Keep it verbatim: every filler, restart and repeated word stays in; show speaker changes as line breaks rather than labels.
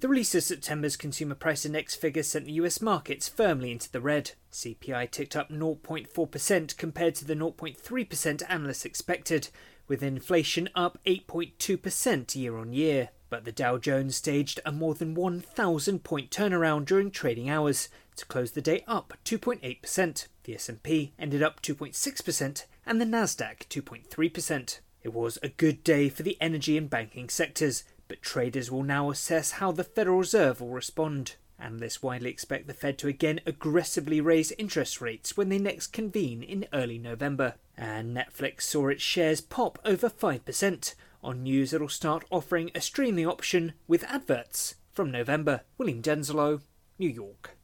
The release of September's Consumer Price Index figures sent the U S markets firmly into the red. C P I ticked up zero point four percent compared to the zero point three percent analysts expected, with inflation up eight point two percent year on year. But the Dow Jones staged a more than one thousand point turnaround during trading hours to close the day up two point eight percent. The S and P ended up two point six percent and the Nasdaq two point three percent. It was a good day for the energy and banking sectors, but traders will now assess how the Federal Reserve will respond. Analysts widely expect the Fed to again aggressively raise interest rates when they next convene in early November. And Netflix saw its shares pop over five percent on news it'll start offering a streaming option with adverts from November. William Denzelo, New York.